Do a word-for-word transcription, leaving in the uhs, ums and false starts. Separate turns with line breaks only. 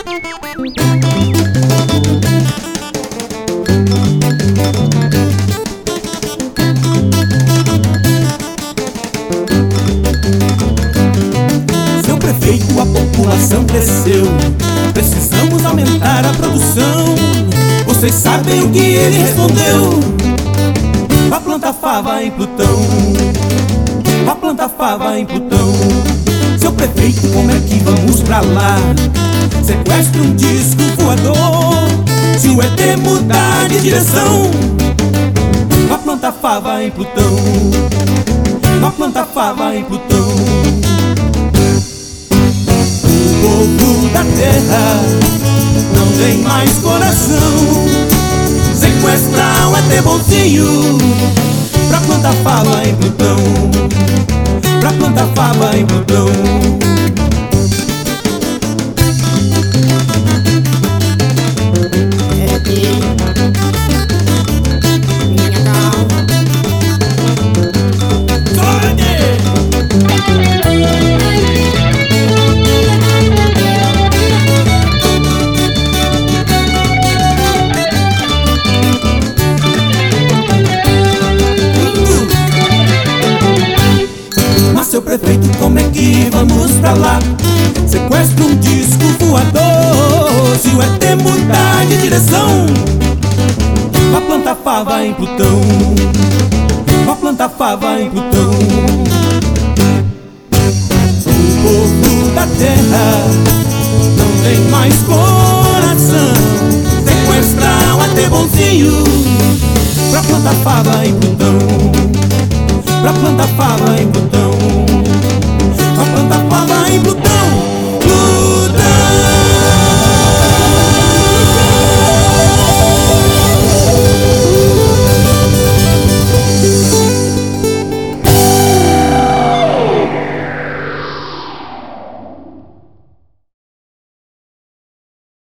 Seu prefeito, a população cresceu, precisamos aumentar a produção. Vocês sabem o que ele respondeu? Vá plantar fava em Plutão, vá plantar fava em Plutão. Seu prefeito, como é que vamos pra lá? Sequestra um disco voador, se o E T mudar de direção. Vá plantar fava em Plutão, vá plantar fava em Plutão. O povo da terra não tem mais coração. Sequestrar um E T bonzinho pra plantar fava em Plutão, pra plantar fava em Plutão. Seu prefeito, como é que vamos pra lá? Sequestra um disco voador, se o E T mudar de direção. Vá plantar fava em Plutão, vá plantar fava em Plutão. O povo da terra não tem mais coração. Sequestrar um E T bonzinho pra plantar fava em Plutão, pra plantar fava em Plutão, pra plantar fava em Plutão.